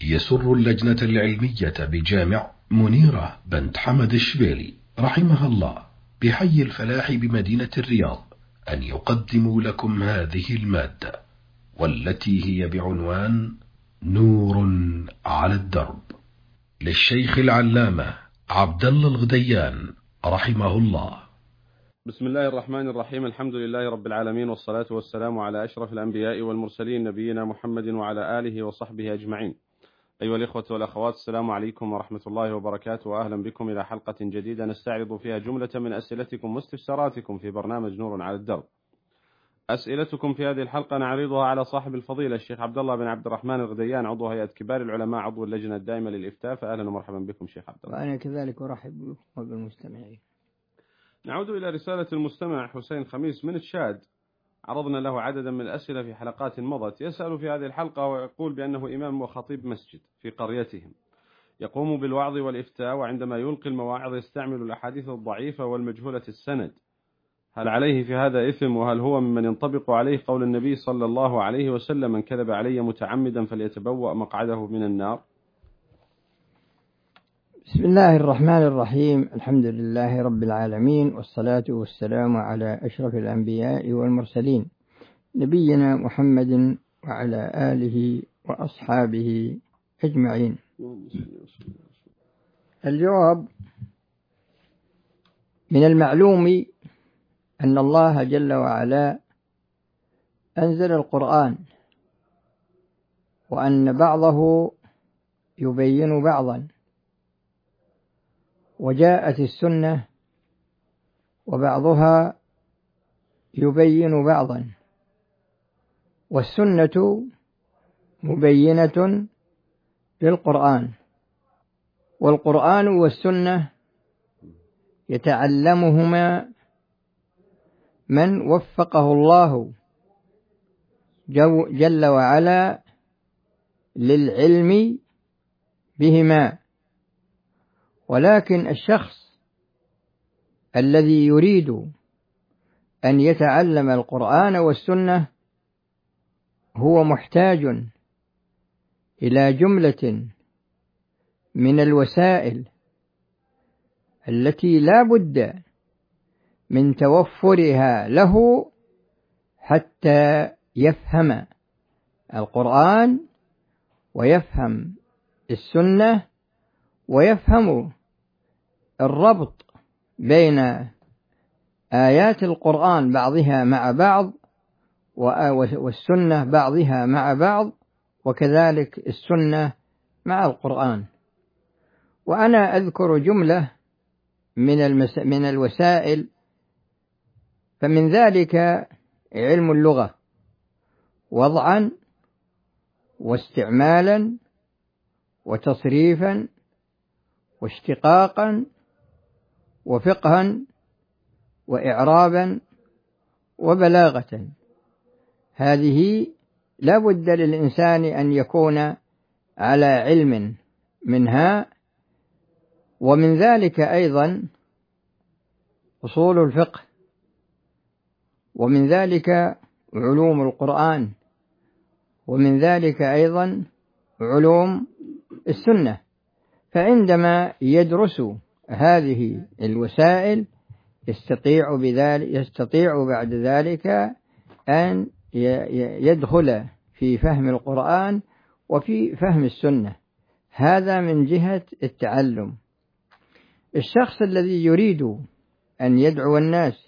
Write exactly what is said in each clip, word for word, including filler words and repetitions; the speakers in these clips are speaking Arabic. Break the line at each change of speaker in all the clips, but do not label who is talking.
يسر اللجنة العلمية بجامع منيرة بنت حمد الشبيلي رحمها الله بحي الفلاح بمدينة الرياض أن يقدموا لكم هذه المادة، والتي هي بعنوان نور على الدرب، للشيخ العلامة عبد الله الغديان رحمه الله.
بسم الله الرحمن الرحيم. الحمد لله رب العالمين، والصلاة والسلام على أشرف الأنبياء والمرسلين نبينا محمد وعلى آله وصحبه أجمعين. أيها الإخوة والأخوات، السلام عليكم ورحمة الله وبركاته، وأهلا بكم إلى حلقة جديدة نستعرض فيها جملة من أسئلتكم واستفساراتكم في برنامج نور على الدرب. أسئلتكم في هذه الحلقة نعرضها على صاحب الفضيلة الشيخ عبد الله بن عبد الرحمن الغديان، عضو هيئة كبار العلماء، عضو اللجنة الدائمة للإفتاء. فأهلا ومرحبا بكم شيخ عبد الله.
وأنا كذلك أرحب بكم بالمستمعين.
نعود إلى رسالة المستمع حسين خميس من الشاد، عرضنا له عددا من الأسئلة في حلقات مضت. يسأل في هذه الحلقة ويقول بأنه إمام وخطيب مسجد في قريتهم، يقوم بالوعظ والإفتاء، وعندما يلقي المواعظ يستعمل الأحاديث الضعيفة والمجهولة السند. هل عليه في هذا إثم؟ وهل هو ممن ينطبق عليه قول النبي صلى الله عليه وسلم: من كذب علي متعمدا فليتبوأ مقعده من النار؟
بسم الله الرحمن الرحيم. الحمد لله رب العالمين، والصلاة والسلام على أشرف الأنبياء والمرسلين نبينا محمد وعلى آله وأصحابه أجمعين. الجواب: من المعلوم أن الله جل وعلا أنزل القرآن، وأن بعضه يبين بعضا، وجاءت السنة وبعضها يبين بعضا، والسنة مبينة للقرآن، والقرآن والسنة يتعلمهما من وفقه الله جل وعلا للعلم بهما. ولكن الشخص الذي يريد أن يتعلم القرآن والسنة هو محتاج إلى جملة من الوسائل التي لا بد من توفرها له حتى يفهم القرآن ويفهم السنة ويفهم الربط بين آيات القرآن بعضها مع بعض والسنة بعضها مع بعض، وكذلك السنة مع القرآن. وأنا أذكر جملة من المس... من الوسائل، فمن ذلك علم اللغة وضعا واستعمالا وتصريفا واشتقاقا وفقها وإعرابا وبلاغة. هذه لا بد للإنسان أن يكون على علم منها. ومن ذلك أيضا أصول الفقه، ومن ذلك علوم القرآن، ومن ذلك أيضا علوم السنة. فعندما يدرس هذه الوسائل يستطيع بذلك يستطيع بعد ذلك أن يدخل في فهم القرآن وفي فهم السنة. هذا من جهة التعلم. الشخص الذي يريد أن يدعو الناس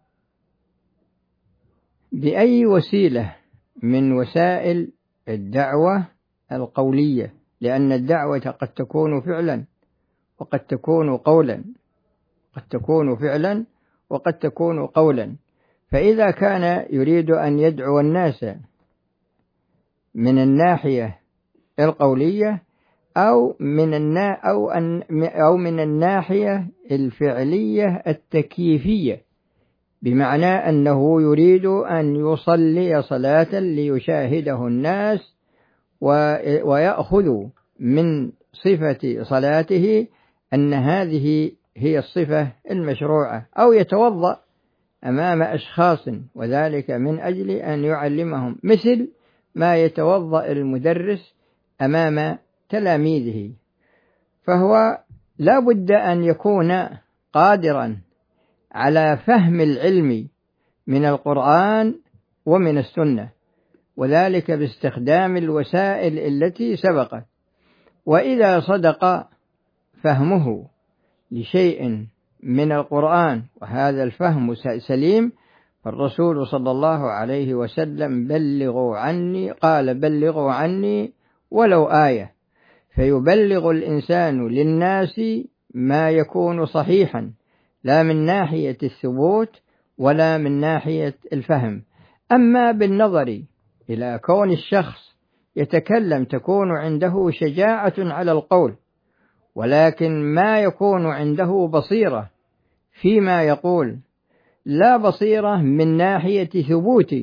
بأي وسيلة من وسائل الدعوة القولية، لأن الدعوة قد تكون فعلا وقد تكون قولا، قد تكون فعلا وقد تكون قولا. فإذا كان يريد أن يدعو الناس من الناحية القولية أو من النا أو أن أو من الناحية الفعلية التكييفية، بمعنى أنه يريد أن يصلي صلاة ليشاهده الناس ويأخذ من صفة صلاته أن هذه هي الصفة المشروعة، أو يتوضأ أمام أشخاص وذلك من أجل أن يعلمهم، مثل ما يتوضأ المدرس أمام تلاميذه، فهو لا بد أن يكون قادرا على فهم العلم من القرآن ومن السنة، وذلك باستخدام الوسائل التي سبقت. وإذا صدق فهمه لشيء من القرآن وهذا الفهم سليم، فالرسول صلى الله عليه وسلم بلغوا عني قال بلغوا عني ولو آية، فيبلغ الإنسان للناس ما يكون صحيحا لا من ناحية الثبوت ولا من ناحية الفهم. أما بالنظر إلى كون الشخص يتكلم تكون عنده شجاعة على القول، ولكن ما يكون عنده بصيرة فيما يقول، لا بصيرة من ناحية ثبوت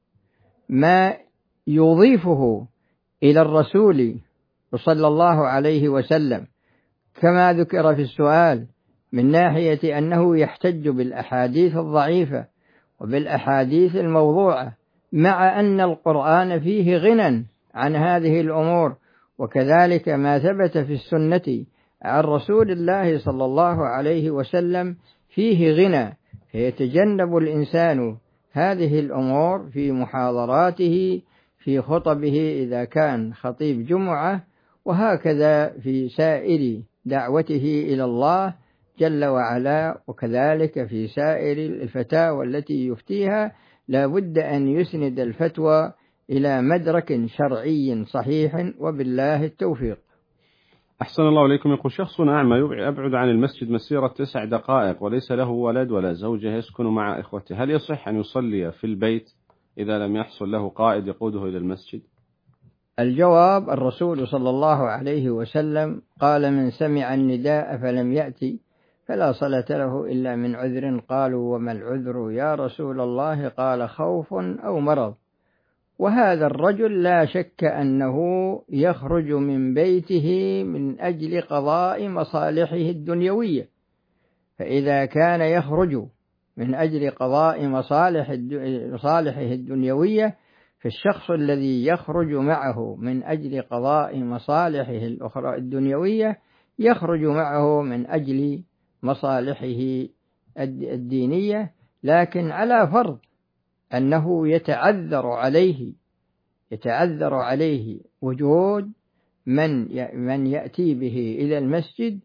ما يضيفه إلى الرسول صلى الله عليه وسلم، كما ذكر في السؤال من ناحية أنه يحتج بالأحاديث الضعيفة وبالأحاديث الموضوعة، مع أن القرآن فيه غنى عن هذه الأمور، وكذلك ما ثبت في السنة عن رسول الله صلى الله عليه وسلم فيه غنى، فيتجنب الإنسان هذه الأمور في محاضراته في خطبه إذا كان خطيب جمعة، وهكذا في سائر دعوته إلى الله جل وعلا، وكذلك في سائر الفتاوى التي يفتيها لا بد أن يسند الفتوى إلى مدرك شرعي صحيح، وبالله التوفيق.
أحسن الله إليكم. يقول شخص أعمى يبعد عن المسجد مسيرة تسع دقائق وليس له ولد ولا زوجة يسكن مع إخوته، هل يصح أن يصلي في البيت إذا لم يحصل له قائد يقوده إلى المسجد؟
الجواب: الرسول صلى الله عليه وسلم قال: من سمع النداء فلم يأتي فلا صلاة له إلا من عذر. قالوا: وما العذر يا رسول الله؟ قال: خوف أو مرض. وهذا الرجل لا شك أنه يخرج من بيته من أجل قضاء مصالحه الدنيوية، فإذا كان يخرج من أجل قضاء مصالحه الدنيوية، فالشخص الذي يخرج معه من أجل قضاء مصالحه الأخرى الدنيوية يخرج معه من أجل مصالحه الدينية، لكن على فرض أنه يتعذر عليه يتعذر عليه وجود من من يأتي به إلى المسجد،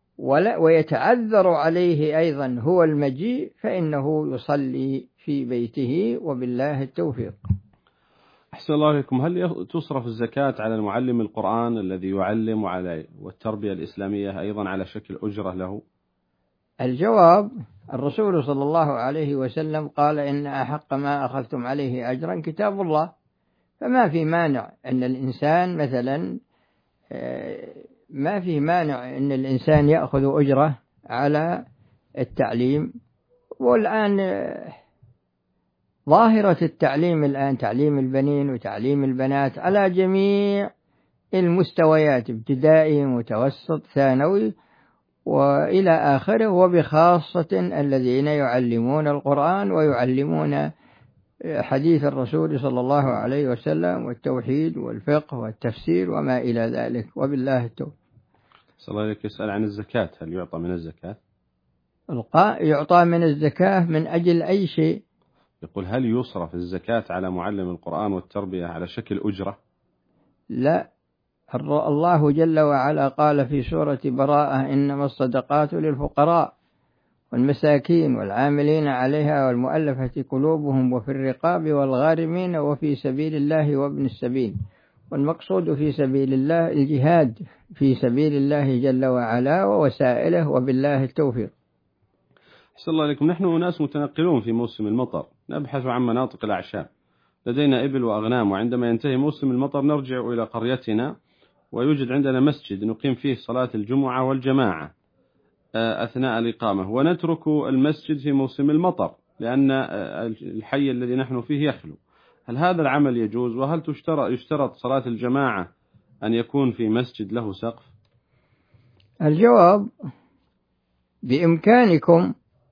ويتعذر عليه أيضا هو المجيء، فإنه يصلي في بيته، وبالله التوفيق.
أحسن الله عليكم. هل تصرف الزكاة على المعلم القرآن الذي يعلم وعلى والتربية الإسلامية أيضا على شكل أجرة له؟
الجواب: الرسول صلى الله عليه وسلم قال: إن أحق ما أخذتم عليه أجرا كتاب الله، فما في مانع أن الإنسان مثلا ما في مانع أن الإنسان يأخذ أجرة على التعليم. والآن ظاهرة التعليم الآن تعليم البنين وتعليم البنات على جميع المستويات، ابتدائي متوسط ثانوي وإلى آخره، وبخاصة الذين يعلمون القرآن ويعلمون حديث الرسول صلى الله عليه وسلم والتوحيد والفقه والتفسير وما إلى ذلك، وبالله التوفيق.
صلى الله عليك. يسأل عن الزكاة، هل يعطى من الزكاة؟
يعطى من الزكاة من أجل أي شيء؟
يقول: هل يصرف الزكاة على معلم القرآن والتربية على شكل أجرة؟
لا، الله جل وعلا قال في سورة براءة: إنما الصدقات للفقراء والمساكين والعاملين عليها والمؤلفة قلوبهم وفي الرقاب والغارمين وفي سبيل الله وابن السبيل. والمقصود في سبيل الله الجهاد في سبيل الله جل وعلا ووسائله، وبالله التوفيق.
أحسن الله عليكم. نحن ناس متنقلون في موسم المطر، نبحث عن مناطق الأعشاب، لدينا إبل وأغنام، وعندما ينتهي موسم المطر نرجع إلى قريتنا، ويوجد عندنا مسجد نقيم فيه صلاة الجمعة والجماعة أثناء الإقامة، ونترك المسجد في موسم المطر لأن الحي الذي نحن فيه يخلو. هل هذا العمل يجوز؟ وهل تشترط يشترط صلاة الجماعة أن يكون في مسجد له سقف؟
الجواب: بإمكانكم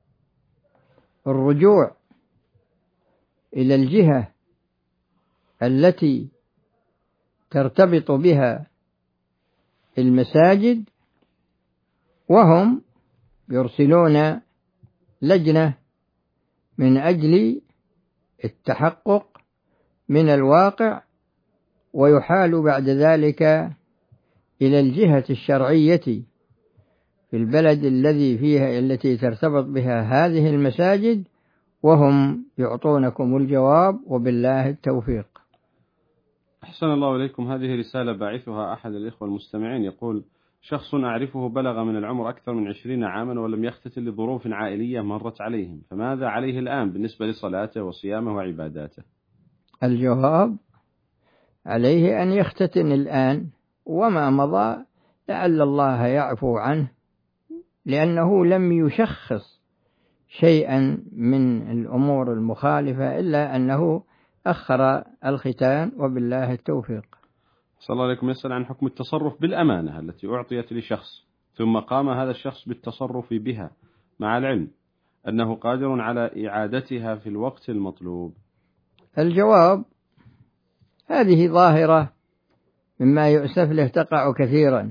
الرجوع إلى الجهة التي ترتبط بها المساجد، وهم يرسلون لجنة من أجل التحقق من الواقع، ويحال بعد ذلك إلى الجهة الشرعية في البلد الذي فيها التي ترتبط بها هذه المساجد، وهم يعطونكم الجواب، وبالله التوفيق.
أحسن الله إليكم. هذه رسالة باعثها أحد الإخوة المستمعين، يقول: شخص أعرفه بلغ من العمر أكثر من عشرين عاما ولم يختتن لظروف عائلية مرت عليهم، فماذا عليه الآن بالنسبة لصلاته وصيامه وعباداته؟
الجواب: عليه أن يختتن الآن، وما مضى لعل الله يعفو عنه، لأنه لم يشخص شيئا من الأمور المخالفة إلا أنه أخر الختان، وبالله التوفيق.
صلى الله عليكم. يسأل عن حكم التصرف بالأمانة التي أعطيت لشخص ثم قام هذا الشخص بالتصرف بها مع العلم أنه قادر على إعادتها في الوقت المطلوب.
الجواب: هذه ظاهرة مما يؤسف له تقع كثيرا،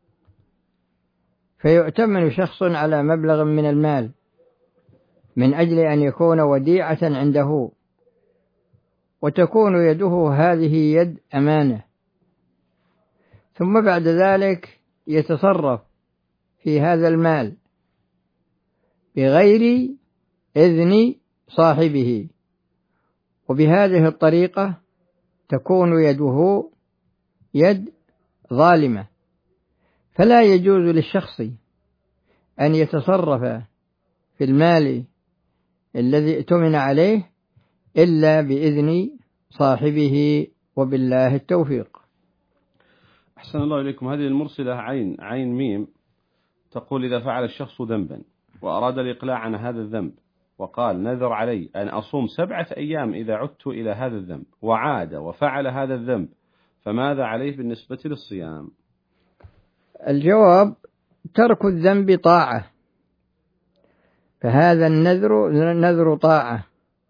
فيؤتمن شخص على مبلغ من المال من أجل أن يكون وديعة عنده، وتكون يده هذه يد أمانة، ثم بعد ذلك يتصرف في هذا المال بغير إذن صاحبه، وبهذه الطريقة تكون يده يد ظالمة، فلا يجوز للشخص أن يتصرف في المال الذي ائتمن عليه إلا بإذن صاحبه، وبالله التوفيق.
أحسن الله إليكم. هذه المرسلة عين عين ميم تقول: إذا فعل الشخص ذنبا وأراد الإقلاع عن هذا الذنب وقال: نذر علي أن أصوم سبعة أيام إذا عدت إلى هذا الذنب، وعاد وفعل هذا الذنب، فماذا عليه بالنسبة للصيام؟
الجواب: ترك الذنب طاعة، فهذا النذر نذر طاعة،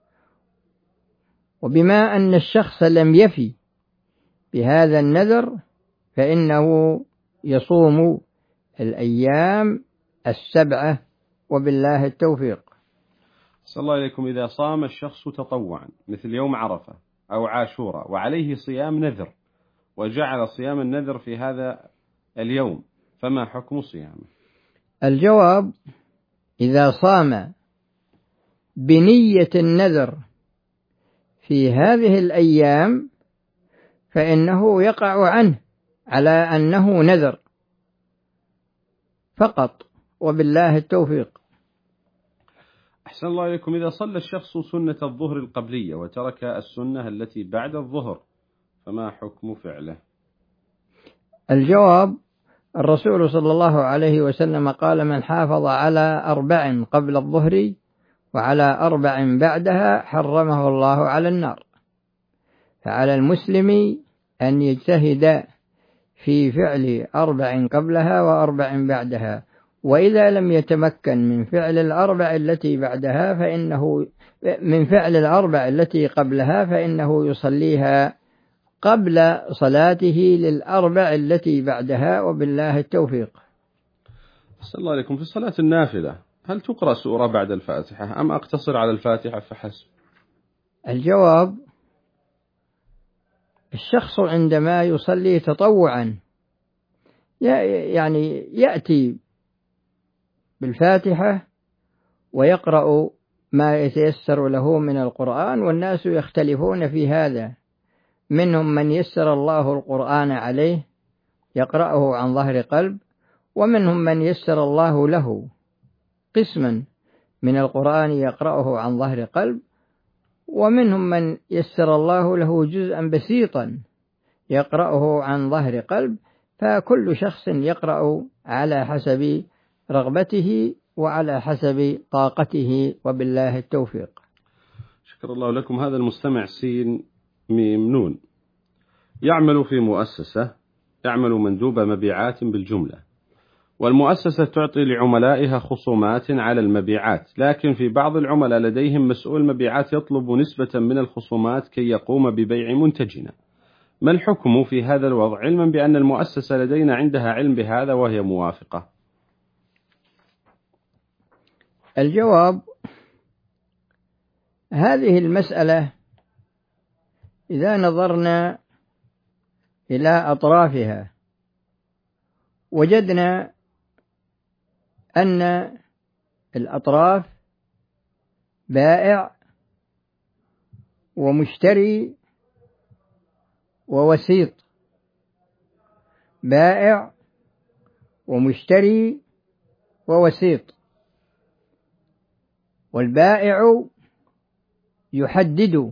وبما أن الشخص لم يفي بهذا النذر فإنه يصوم الأيام السبعة، وبالله التوفيق.
صلى الله عليكم. إذا صام الشخص تطوعا مثل يوم عرفة أو عاشوراء وعليه صيام نذر، وجعل صيام النذر في هذا اليوم، فما حكم صيامه؟
الجواب: إذا صام بنية النذر في هذه الأيام فإنه يقع عنه على أنه نذر فقط، وبالله التوفيق.
أحسن الله إليكم. إذا صلى الشخص سنة الظهر القبلية وترك السنة التي بعد الظهر، فما حكم فعله؟
الجواب: الرسول صلى الله عليه وسلم قال: من حافظ على أربع قبل الظهر وعلى أربع بعدها حرمه الله على النار. فعلى المسلم أن يجتهد في فعل أربع قبلها وأربع بعدها، وإذا لم يتمكن من فعل الأربع التي بعدها فإنه من فعل الأربع التي قبلها فإنه يصليها قبل صلاته للأربع التي بعدها، وبالله التوفيق.
صلى الله عليكم. في صلاة النافلة هل تقرأ سورة بعد الفاتحة أم أقتصر على الفاتحة فحسب؟
الجواب: الشخص عندما يصلي تطوعا يعني يأتي بالفاتحة ويقرأ ما يتيسر له من القرآن، والناس يختلفون في هذا، منهم من يسر الله القرآن عليه يقرأه عن ظهر قلب، ومنهم من يسر الله له قسما من القرآن يقرأه عن ظهر قلب، ومنهم من يسر الله له جزءا بسيطا يقرأه عن ظهر قلب، فكل شخص يقرأ على حسب رغبته وعلى حسب طاقته، وبالله التوفيق.
شكر الله لكم. هذا المستمع سين ميم نون يعمل في مؤسسة يعمل مندوب مبيعات بالجملة، والمؤسسة تعطي لعملائها خصومات على المبيعات، لكن في بعض العملاء لديهم مسؤول مبيعات يطلب نسبة من الخصومات كي يقوم ببيع منتجنا. ما الحكم في هذا الوضع علما بأن المؤسسة لدينا عندها علم بهذا وهي موافقة؟
الجواب: هذه المسألة إذا نظرنا إلى أطرافها وجدنا أن الأطراف بائع ومشتري ووسيط، بائع ومشتري ووسيط. والبائع يحدد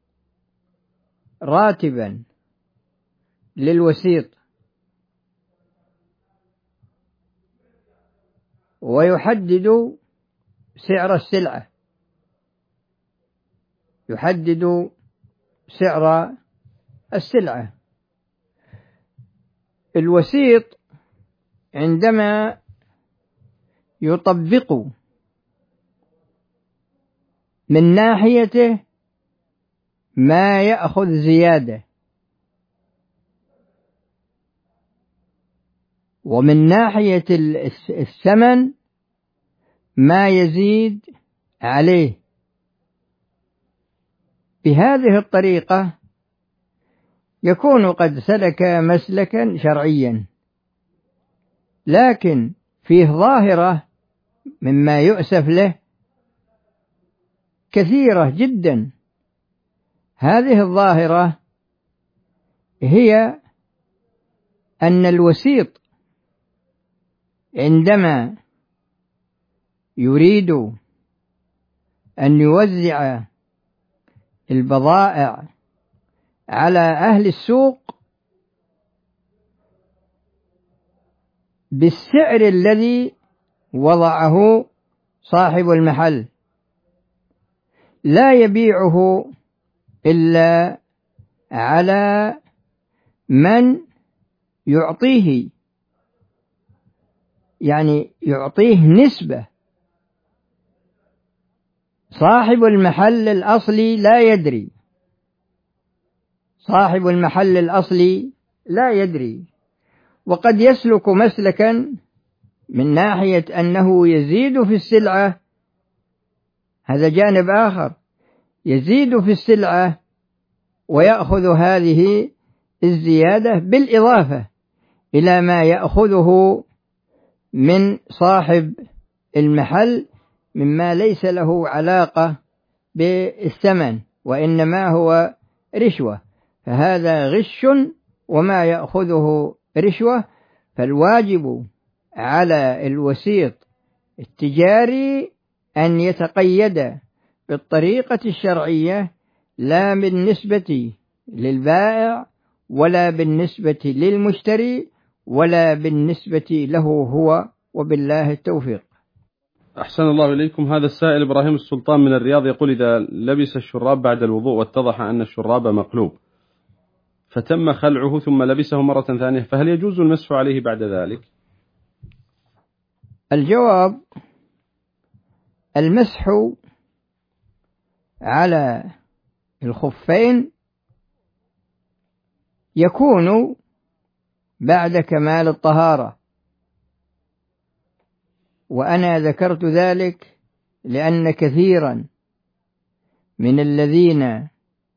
راتبا للوسيط ويحدد سعر السلعة، يحدد سعر السلعة. الوسيط عندما يطبق من ناحيته ما يأخذ زيادة، ومن ناحية الثمن ما يزيد عليه. بهذه الطريقة يكون قد سلك مسلكا شرعيا، لكن فيه ظاهرة مما يؤسف له كثيرة جدا. هذه الظاهرة هي أن الوسيط عندما يريد أن يوزع البضائع على أهل السوق بالسعر الذي وضعه صاحب المحل، لا يبيعه إلا على من يعطيه، يعني يعطيه نسبة. صاحب المحل الأصلي لا يدري، صاحب المحل الأصلي لا يدري، وقد يسلك مسلكا من ناحية أنه يزيد في السلعة. هذا جانب آخر، يزيد في السلعة ويأخذ هذه الزيادة بالإضافة إلى ما يأخذه من صاحب المحل مما ليس له علاقة بالثمن، وإنما هو رشوة، فهذا غش وما يأخذه رشوة. فالواجب على الوسيط التجاري أن يتقيد بالطريقة الشرعية، لا بالنسبة للبائع ولا بالنسبة للمشتري ولا بالنسبة له هو، وبالله التوفيق.
أحسن الله إليكم. هذا السائل إبراهيم السلطان من الرياض يقول: إذا لبس الشراب بعد الوضوء واتضح أن الشراب مقلوب فتم خلعه ثم لبسه مرة ثانية، فهل يجوز المسح عليه بعد ذلك؟
الجواب: المسح على الخفين يكون بعد كمال الطهارة، وأنا ذكرت ذلك لأن كثيرا من الذين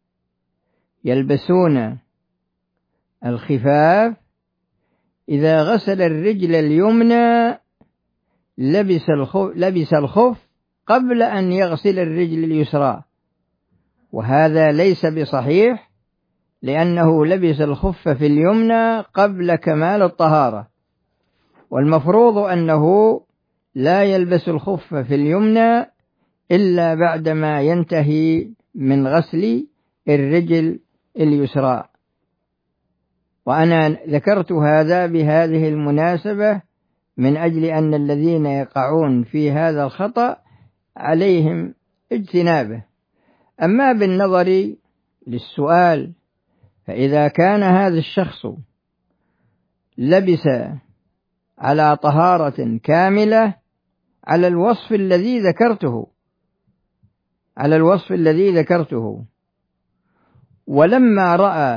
يلبسون الخفاف إذا غسل الرجل اليمنى لبس الخف, لبس الخف قبل أن يغسل الرجل اليسرى، وهذا ليس بصحيح، لأنه لبس الخف في اليمنى قبل كمال الطهارة، والمفروض أنه لا يلبس الخف في اليمنى إلا بعدما ينتهي من غسل الرجل اليسرى. وأنا ذكرت هذا بهذه المناسبة من أجل أن الذين يقعون في هذا الخطأ عليهم اجتنابه. أما بالنظر للسؤال، فإذا كان هذا الشخص لبس على طهارة كاملة على الوصف الذي ذكرته على الوصف الذي ذكرته ولما رأى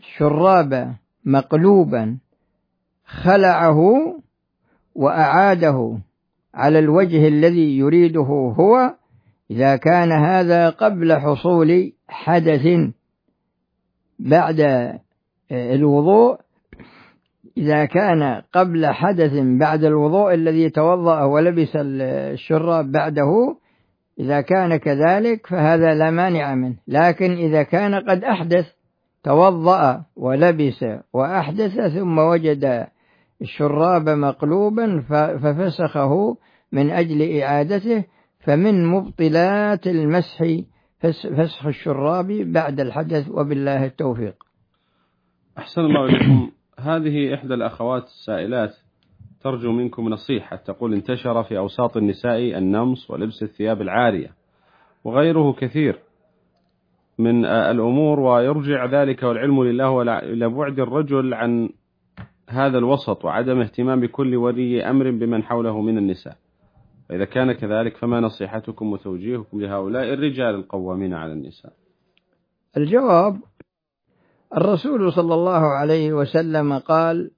الشراب مقلوبا خلعه وأعاده على الوجه الذي يريده هو، إذا كان هذا قبل حصول حدث بعد الوضوء، إذا كان قبل حدث بعد الوضوء الذي توضأ ولبس الشراب بعده، إذا كان كذلك فهذا لا مانع منه. لكن إذا كان قد أحدث، توضأ ولبس وأحدث ثم وجد الشراب مقلوبا ففسخه من أجل إعادته، فمن مبطلات المسح فسخ الشراب بعد الحدث، وبالله التوفيق.
أحسن الله إليكم. هذه إحدى الأخوات السائلات ترجو منكم نصيحة، تقول: انتشر في أوساط النساء النمص ولبس الثياب العارية وغيره كثير من الأمور، ويرجع ذلك والعلم لله إلى بعد الرجل عن هذا الوسط وعدم اهتمام بكل ولي أمر بمن حوله من النساء. فإذا كان كذلك فما نصيحتكم وتوجيهكم لهؤلاء الرجال القوامين على النساء؟
الجواب: الرسول صلى الله عليه وسلم قال: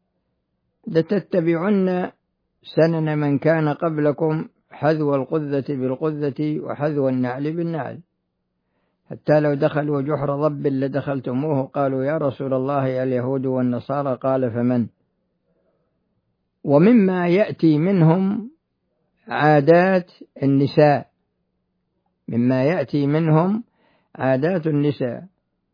لتتبعن سنن من كان قبلكم حذو القذة بالقذة وحذو النعل بالنعل، حتى لو دخلوا جحر ضب لدخلتموه. قالوا: يا رسول الله اليهود والنصارى؟ قال: فمن؟ ومما يأتي منهم عادات النساء، مما يأتي منهم عادات النساء،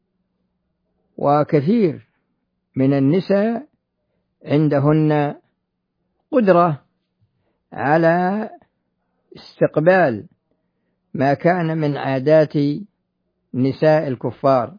وكثير من النساء عندهن قدرة على استقبال ما كان من عادات نساء الكفار،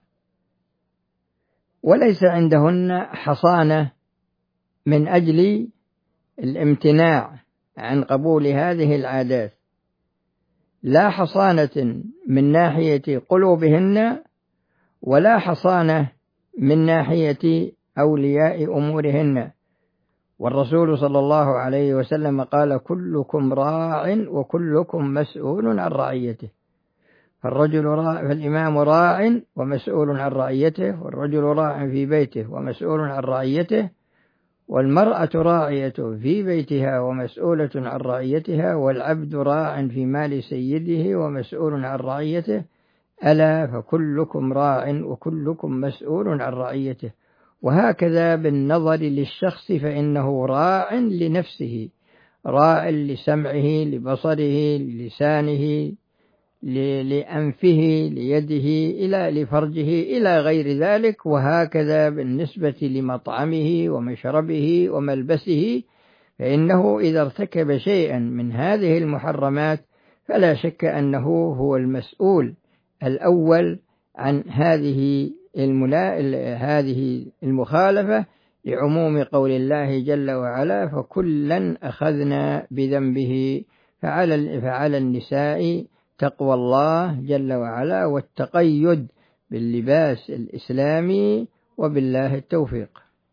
وليس عندهن حصانة من أجل الامتناع عن قبول هذه العادات، لا حصانة من ناحية قلوبهن ولا حصانة من ناحية أولياء أمورهن. والرسول صلى الله عليه وسلم قال: كلكم راع وكلكم مسؤول عن رعيته. فالرجل راع، فالإمام راع ومسؤول عن رعيته، والرجل راع في بيته ومسؤول عن رعيته، والمرأة راعية في بيتها ومسؤولة عن رعيتها، والعبد راع في مال سيده ومسؤول عن رعيته. ألا فكلكم راع وكلكم مسؤول عن رعيته. وهكذا بالنظر للشخص، فإنه راع لنفسه، راع لسمعه، لبصره، للسانه، لأنفه، ليده، إلى لفرجه، إلى غير ذلك. وهكذا بالنسبة لمطعمه ومشربه وملبسه، فإنه إذا ارتكب شيئا من هذه المحرمات فلا شك أنه هو المسؤول الأول عن هذه الملا... هذه المخالفة، لعموم قول الله جل وعلا: فكلا أخذنا بذنبه. فعلى فعلى النساء تقوى الله جل وعلا والتقيد باللباس الإسلامي، وبالله التوفيق.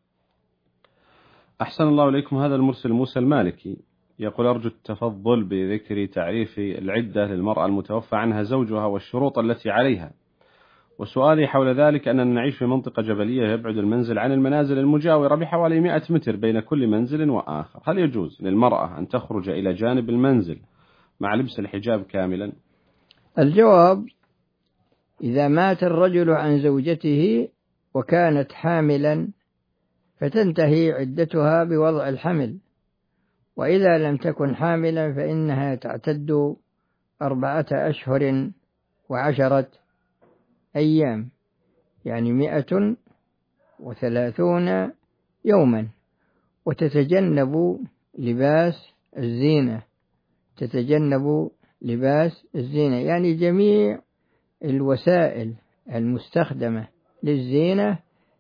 أحسن الله إليكم. هذا المرسل موسى المالكي يقول: أرجو التفضل بذكر تعريف العدة للمرأة المتوفى عنها زوجها والشروط التي عليها. وسؤالي حول ذلك أننا نعيش في منطقة جبلية يبعد المنزل عن المنازل المجاورة بحوالي مئة متر بين كل منزل وآخر. هل يجوز للمرأة أن تخرج إلى جانب المنزل مع لبس الحجاب كاملا؟
الجواب: إذا مات الرجل عن زوجته وكانت حاملا فتنتهي عدتها بوضع الحمل، وإذا لم تكن حاملا فإنها تعتد أربعة أشهر وعشرة أيام، يعني مئة وثلاثون يوما، وتتجنب لباس الزينة، تتجنب لباس الزينة يعني جميع الوسائل المستخدمة للزينة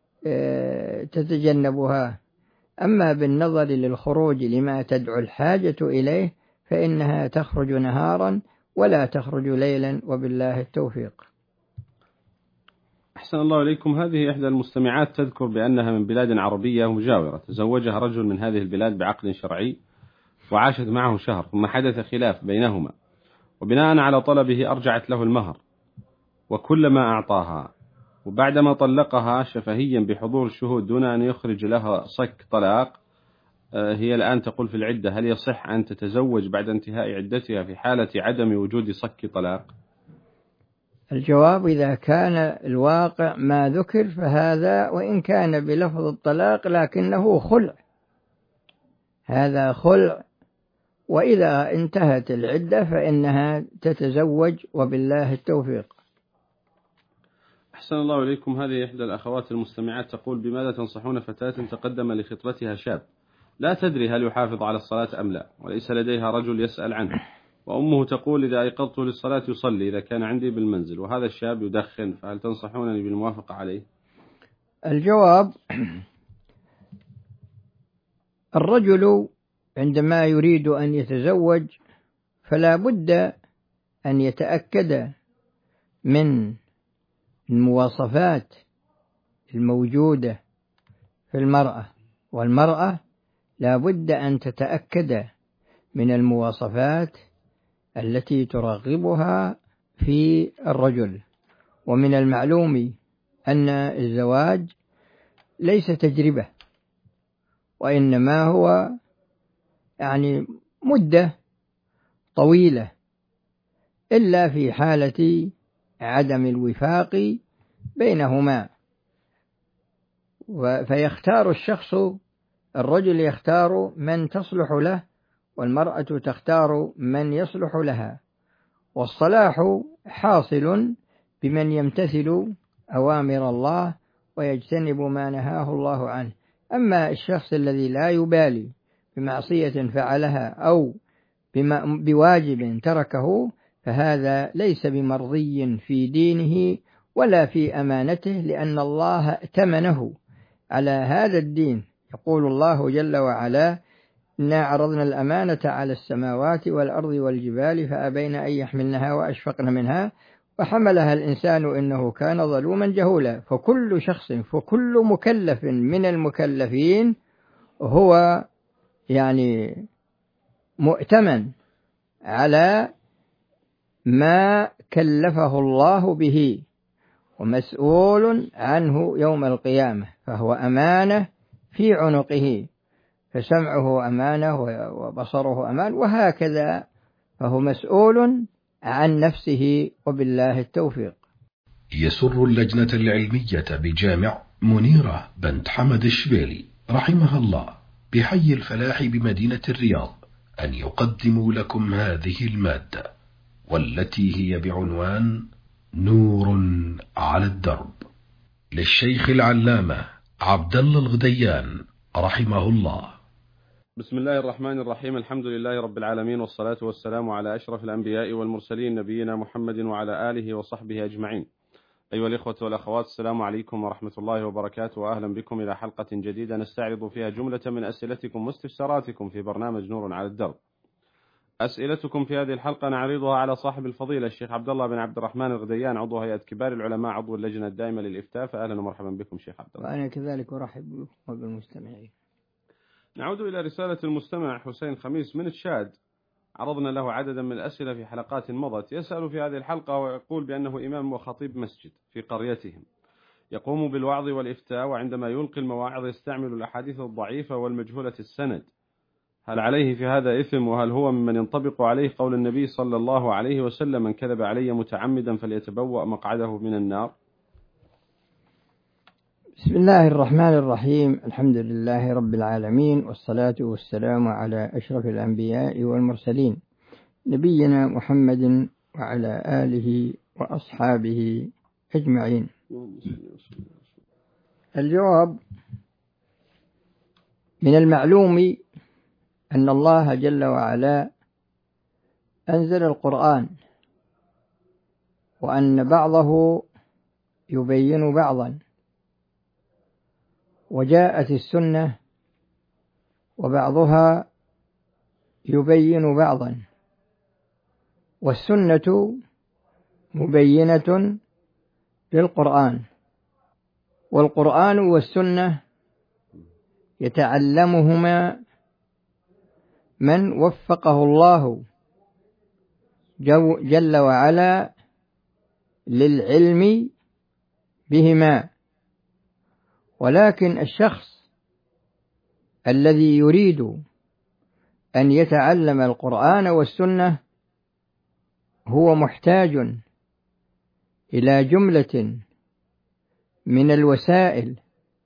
تتجنبها. أما بالنظر للخروج لما تدعو الحاجة إليه فإنها تخرج نهارا ولا تخرج ليلا، وبالله التوفيق.
أحسن الله إليكم. هذه إحدى المستمعات تذكر بأنها من بلاد عربية مجاورة، تزوجها رجل من هذه البلاد بعقد شرعي وعاشت معه شهر، ثم حدث خلاف بينهما، وبناء على طلبه أرجعت له المهر، وكلما أعطاها وبعدما طلقها شفهيا بحضور الشهود دون أن يخرج لها صك طلاق، هي الآن تقول في العدة، هل يصح أن تتزوج بعد انتهاء عدتها في حالة عدم وجود صك طلاق؟
الجواب: إذا كان الواقع ما ذكر فهذا وإن كان بلفظ الطلاق لكنه خلع، هذا خلع، وإذا انتهت العدة فإنها تتزوج وبالله التوفيق.
أحسن الله إليكم. هذه إحدى الأخوات المستمعات تقول: بماذا تنصحون فتاة تقدم لخطبتها شاب لا تدري هل يحافظ على الصلاة أم لا، وليس لديها رجل يسأل عنه، وأمه تقول إذا أيقظته للصلاة يصلي إذا كان عندي بالمنزل، وهذا الشاب يدخن، فهل تنصحونني بالموافقة عليه؟
الجواب: الرجل عندما يريد أن يتزوج فلا بد أن يتأكد من المواصفات الموجودة في المرأة، والمرأة لا بد أن تتأكد من المواصفات التي ترغبها في الرجل. ومن المعلوم أن الزواج ليس تجربة، وإنما هو يعني مدة طويلة، إلا في حالة عدم الوفاق بينهما، فيختار الشخص، الرجل يختار من تصلح له، والمرأة تختار من يصلح لها، والصلاح حاصل بمن يمتثل أوامر الله ويجتنب ما نهاه الله عنه. أما الشخص الذي لا يبالي بمعصية فعلها أو بواجب تركه فهذا ليس بمرضي في دينه ولا في أمانته، لأن الله ائتمنه على هذا الدين. يقول الله جل وعلا: إنا عرضنا الأمانة على السماوات والأرض والجبال فأبين أن يحملنها وأشفقن منها وحملها الإنسان إنه كان ظلوما جهولا. فكل شخص فكل مكلف من المكلفين هو يعني مؤتمن على ما كلفه الله به ومسؤول عنه يوم القيامة، فهو أمانة في عنقه، فسمعه أمانة وبصره أمان، وهكذا فهو مسؤول عن نفسه وبالله التوفيق.
يسر اللجنة العلمية بجامع منيرة بنت حمد الشبيلي رحمها الله بحي الفلاح بمدينة الرياض أن يقدموا لكم هذه المادة، والتي هي بعنوان نور على الدرب، للشيخ العلامة عبد الله الغديان رحمه الله.
بسم الله الرحمن الرحيم. الحمد لله رب العالمين، والصلاة والسلام على أشرف الأنبياء والمرسلين نبينا محمد وعلى آله وصحبه أجمعين. أيها الإخوة والأخوات، السلام عليكم ورحمة الله وبركاته، وأهلا بكم إلى حلقة جديدة نستعرض فيها جملة من أسئلتكم واستفساراتكم في برنامج نور على الدرب. أسئلتكم في هذه الحلقة نعرضها على صاحب الفضيلة الشيخ عبد الله بن عبد الرحمن الغديان، عضو هيئة كبار العلماء، عضو اللجنة الدائمة للإفتاء. فأهلا ومرحبا بكم شيخ عبد الله.
وأنا كذلك أرحب بكم بالمستمعين.
نعود إلى رسالة المستمع حسين خميس من الشاد، عرضنا له عددا من الأسئلة في حلقات مضت. يسأل في هذه الحلقة ويقول بأنه إمام وخطيب مسجد في قريتهم، يقوم بالوعظ والإفتاء، وعندما يلقي المواعظ يستعمل الأحاديث الضعيفة والمجهولة السند، هل عليه في هذا إثم؟ وهل هو ممن ينطبق عليه قول النبي صلى الله عليه وسلم: من كذب علي متعمدا فليتبوأ مقعده من النار؟
بسم الله الرحمن الرحيم. الحمد لله رب العالمين، والصلاة والسلام على أشرف الأنبياء والمرسلين نبينا محمد وعلى آله وأصحابه أجمعين. الجواب: من المعلوم أن الله جل وعلا أنزل القرآن، وأن بعضه يبين بعضا، وجاءت السنة وبعضها يبين بعضا، والسنة مبينة للقرآن، والقرآن والسنة يتعلمهما من وفقه الله جل وعلا للعلم بهما، ولكن الشخص الذي يريد أن يتعلم القرآن والسنة هو محتاج إلى جملة من الوسائل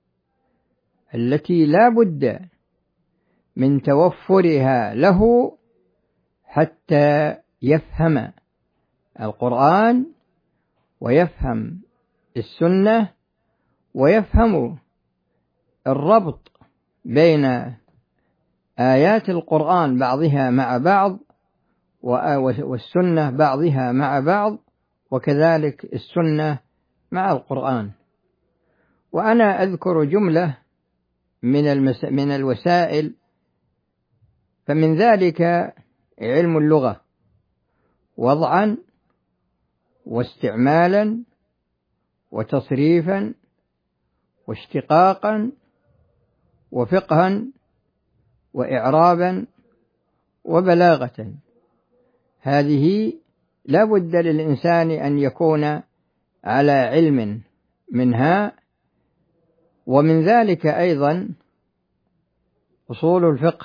التي لا بد من توفرها له حتى يفهم القرآن ويفهم السنة ويفهم الربط بين آيات القرآن بعضها مع بعض والسنة بعضها مع بعض، وكذلك السنة مع القرآن. وأنا أذكر جملة من المس... من الوسائل، فمن ذلك علم اللغة وضعا واستعمالا وتصريفا واشتقاقا وفقها وإعرابا وبلاغة. هذه لا بد للإنسان أن يكون على علم منها. ومن ذلك أيضا أصول الفقه،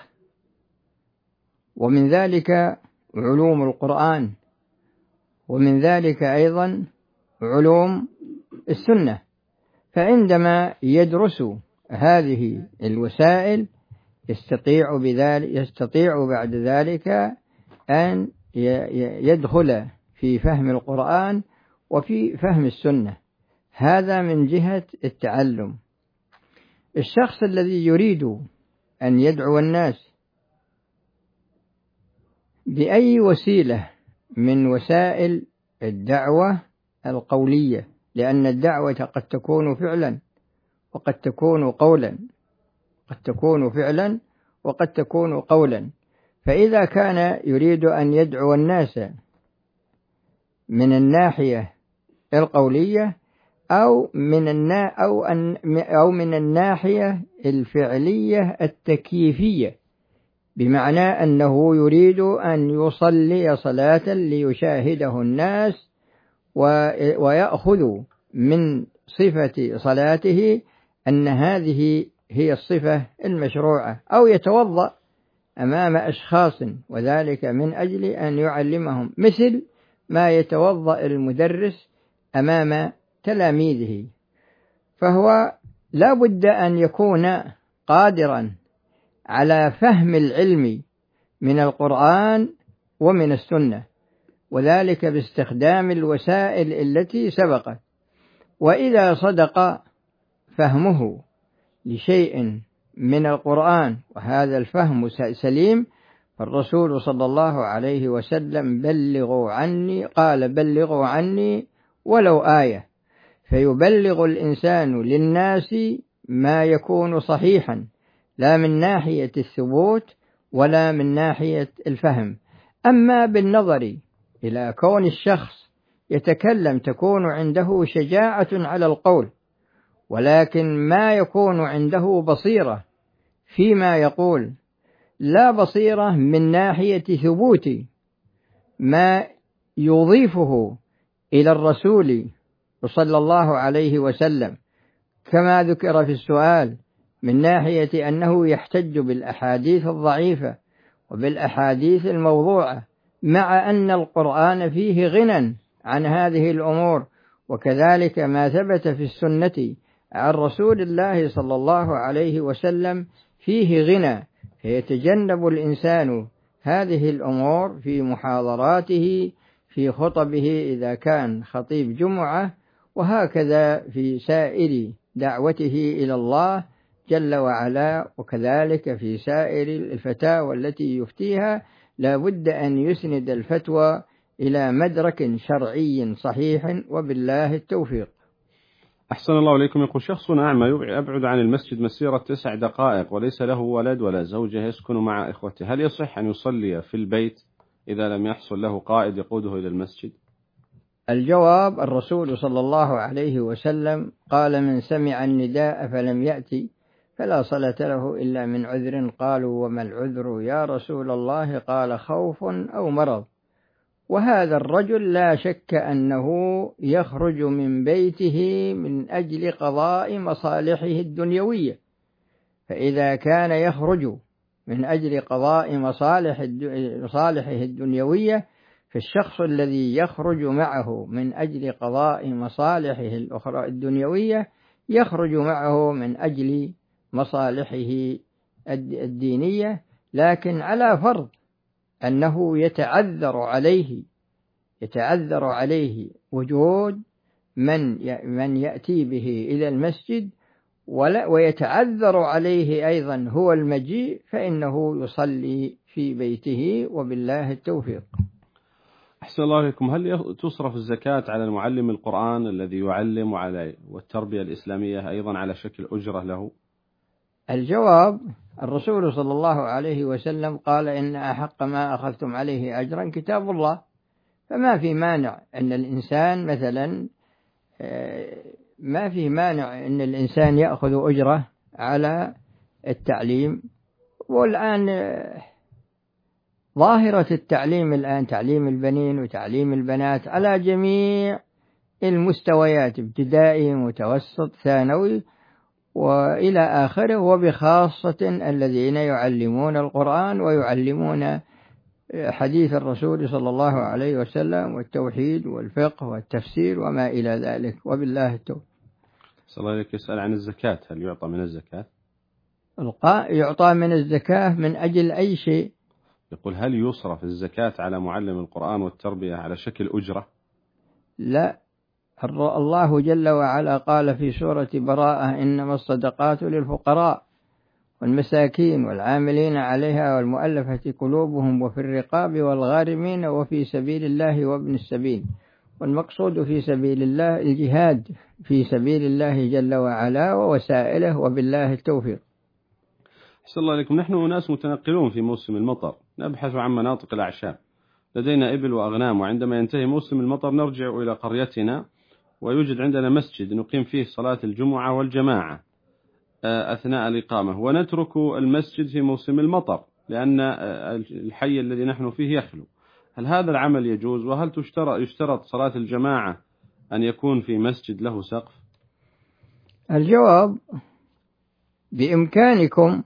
ومن ذلك علوم القرآن، ومن ذلك أيضا علوم السنة. فعندما يدرس هذه الوسائل يستطيع بذلك يستطيع بعد ذلك أن يدخل في فهم القرآن وفي فهم السنة. هذا من جهة التعلم. الشخص الذي يريد أن يدعو الناس بأي وسيلة من وسائل الدعوة القولية، لأن الدعوة قد تكون فعلا وقد تكون قولا، قد تكون فعلا وقد تكون قولا. فإذا كان يريد أن يدعو الناس من الناحية القولية أو من النا أو أن أو من الناحية الفعلية التكييفية، بمعنى أنه يريد أن يصلي صلاة ليشاهده الناس ويأخذ من صفة صلاته أن هذه هي الصفة المشروعة، أو يتوضأ أمام أشخاص وذلك من أجل أن يعلمهم مثل ما يتوضأ المدرس أمام تلاميذه. فهو لا بد أن يكون قادرا على فهم العلم من القرآن ومن السنة، وذلك باستخدام الوسائل التي سبقت. وإذا صدق فهمه لشيء من القرآن وهذا الفهم سليم، فالرسول صلى الله عليه وسلم بلغوا عني قال بلغوا عني ولو آية، فيبلغ الإنسان للناس ما يكون صحيحا لا من ناحية الثبوت ولا من ناحية الفهم. أما بالنظر إلى كون الشخص يتكلم تكون عنده شجاعة على القول، ولكن ما يكون عنده بصيرة فيما يقول، لا بصيرة من ناحية ثبوت ما يضيفه إلى الرسول صلى الله عليه وسلم، كما ذكر في السؤال من ناحية أنه يحتج بالأحاديث الضعيفة وبالأحاديث الموضوعة، مع أن القرآن فيه غنى عن هذه الأمور، وكذلك ما ثبت في السنة عن رسول الله صلى الله عليه وسلم فيه غنى. فيتجنب الإنسان هذه الأمور في محاضراته في خطبه إذا كان خطيب جمعة، وهكذا في سائر دعوته إلى الله جل وعلا، وكذلك في سائر الفتاوى التي يفتيها لا بد أن يسند الفتوى إلى مدرك شرعي صحيح، وبالله التوفيق.
أحسن الله إليكم. يقول شخص أعمى يبعد عن المسجد مسيرة تسع دقائق وليس له ولد ولا زوجة يسكن مع إخوته، هل يصح أن يصلي في البيت إذا لم يحصل له قائد يقوده إلى المسجد؟
الجواب: الرسول صلى الله عليه وسلم قال: من سمع النداء فلم يأتي فلا صلاة له إلا من عذر. قالوا: وما العذر يا رسول الله؟ قال: خوف أو مرض. وهذا الرجل لا شك أنه يخرج من بيته من أجل قضاء مصالحه الدنيوية، فإذا كان يخرج من أجل قضاء مصالح مصالحه الدنيوية، فالشخص الذي يخرج معه من أجل قضاء مصالحه الأخرى الدنيوية يخرج معه من أجل مصالحه الدينية، لكن على فرض أنه يتعذر عليه يتعذر عليه وجود من من يأتي به إلى المسجد، ولا ويتعذر عليه أيضا هو المجيء، فإنه يصلي في بيته وبالله التوفيق.
أحسن الله عليكم. هل تصرف الزكاة على المعلم القرآن الذي يعلم على والتربية الإسلامية أيضا على شكل أجرة له؟
الجواب: الرسول صلى الله عليه وسلم قال: إن أحق ما أخذتم عليه أجرا كتاب الله، فما في مانع أن الإنسان مثلا ما في مانع أن الإنسان يأخذ أجرة على التعليم. والآن ظاهرة التعليم الآن تعليم البنين وتعليم البنات على جميع المستويات، ابتدائي متوسط ثانوي وإلى آخره، وبخاصة الذين يعلمون القرآن ويعلمون حديث الرسول صلى الله عليه وسلم والتوحيد والفقه والتفسير وما إلى ذلك، وبالله التوفيق.
صلى الله عليه يسأل عن الزكاة، هل يعطى من الزكاة؟
يعطى من الزكاة من أجل أي شيء؟
يقول: هل يصرف الزكاة على معلم القرآن والتربية على شكل أجرة؟
لا، الله جل وعلا قال في سورة براءة: إنما الصدقات للفقراء والمساكين والعاملين عليها والمؤلفة قلوبهم وفي الرقاب والغارمين وفي سبيل الله وابن السبيل. والمقصود في سبيل الله الجهاد في سبيل الله جل وعلا ووسائله، وبالله التوفيق.
أحسن الله عليكم. نحن ناس متنقلون في موسم المطر، نبحث عن مناطق الأعشاب، لدينا إبل وأغنام، وعندما ينتهي موسم المطر نرجع إلى قريتنا، ويوجد عندنا مسجد نقيم فيه صلاة الجمعة والجماعة أثناء الإقامة، ونترك المسجد في موسم المطر لأن الحي الذي نحن فيه يخلو. هل هذا العمل يجوز؟ وهل تشترط يشترط صلاة الجماعة أن يكون في مسجد له سقف؟
الجواب: بإمكانكم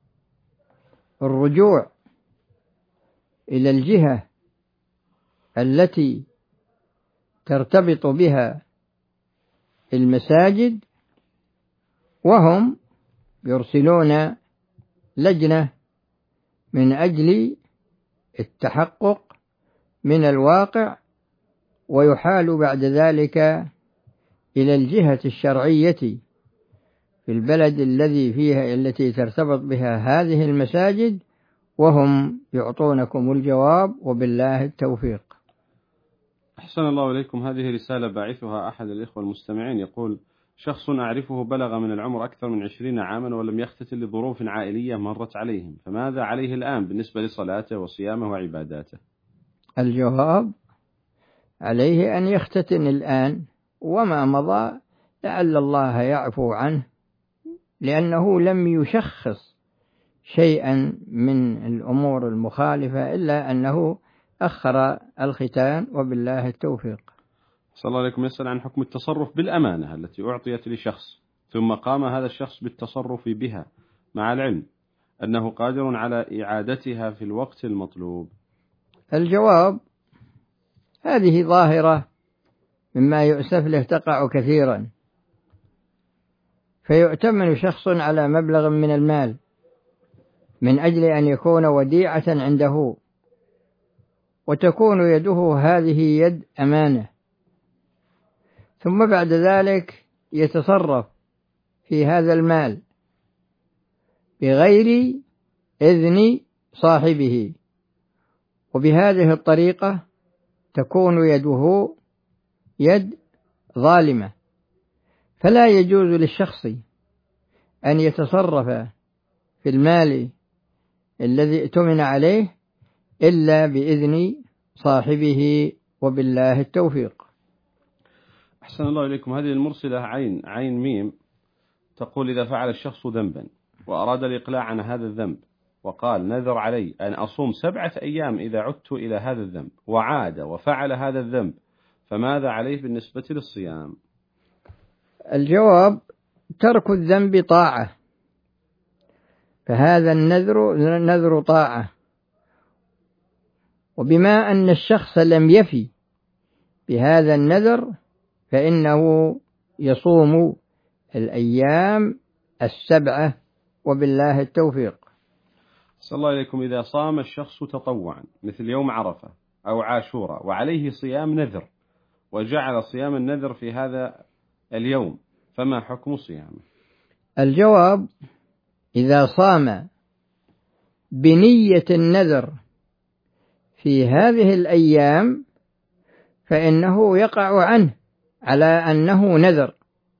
الرجوع إلى الجهة التي ترتبط بها المساجد، وهم يرسلون لجنة من أجل التحقق من الواقع، ويحال بعد ذلك إلى الجهة الشرعية في البلد الذي فيها التي ترتبط بها هذه المساجد، وهم يعطونكم الجواب، وبالله التوفيق.
أحسن الله إليكم. هذه رسالة باعثها أحد الإخوة المستمعين، يقول: شخص أعرفه بلغ من العمر أكثر من عشرين عاما ولم يختتن لظروف عائلية مرت عليهم، فماذا عليه الآن بالنسبة لصلاته وصيامه وعباداته؟
الجواب: عليه أن يختتن الآن، وما مضى لعل الله يعفو عنه، لأنه لم يشخص شيئا من الأمور المخالفة إلا أنه أخر الختان، وبالله التوفيق.
صلى الله عليكم. يسأل عن حكم التصرف بالأمانة التي أعطيت لشخص ثم قام هذا الشخص بالتصرف بها مع العلم أنه قادر على إعادتها في الوقت المطلوب.
الجواب: هذه ظاهرة مما يؤسف له تقع كثيرا، فيؤتمن شخص على مبلغ من المال من أجل أن يكون وديعة عنده، وتكون يده هذه يد أمانة، ثم بعد ذلك يتصرف في هذا المال بغير إذن صاحبه، وبهذه الطريقة تكون يده يد ظالمة، فلا يجوز للشخص أن يتصرف في المال الذي ائتمن عليه إلا بإذن صاحبه، وبالله التوفيق.
أحسن الله إليكم. هذه المرسلة عين عين ميم تقول: إذا فعل الشخص ذنبا وأراد الإقلاع عن هذا الذنب وقال نذر علي أن أصوم سبعة أيام إذا عدت إلى هذا الذنب، وعاد وفعل هذا الذنب، فماذا عليه بالنسبة للصيام؟
الجواب: ترك الذنب طاعة، فهذا النذر نذر طاعة، وبما أن الشخص لم يفي بهذا النذر فإنه يصوم الأيام السبعة، وبالله التوفيق.
صلى الله عليكم. إذا صام الشخص تطوعا مثل يوم عرفة أو عاشوراء وعليه صيام نذر، وجعل صيام النذر في هذا اليوم، فما حكم صيامه؟
الجواب: إذا صام بنية النذر في هذه الأيام فإنه يقع عنه على أنه نذر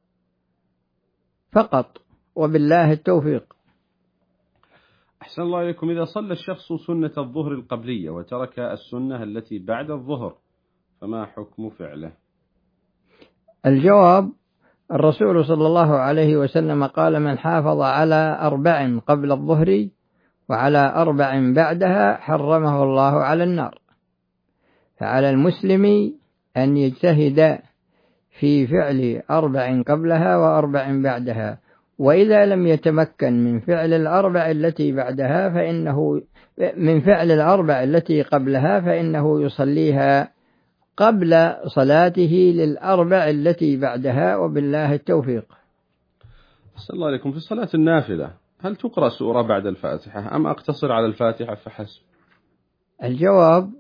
فقط، وبالله التوفيق.
أحسن الله إليكم. إذا صلى الشخص سنة الظهر القبلية وترك السنة التي بعد الظهر، فما حكم فعله؟
الجواب: الرسول صلى الله عليه وسلم قال: من حافظ على أربع قبل الظهر وعلى أربع بعدها حرمه الله على النار. فعلى المسلم أن يجتهد في فعل أربع قبلها وأربع بعدها، وإذا لم يتمكن من فعل الأربع التي بعدها فإنه من فعل الأربع التي قبلها فإنه يصليها قبل صلاته للأربع التي بعدها، وبالله التوفيق.
صلى الله عليكم. في صلاة النافلة هل تقرأ سورة بعد الفاتحة أم أقتصر على الفاتحة فحسب؟
الجواب: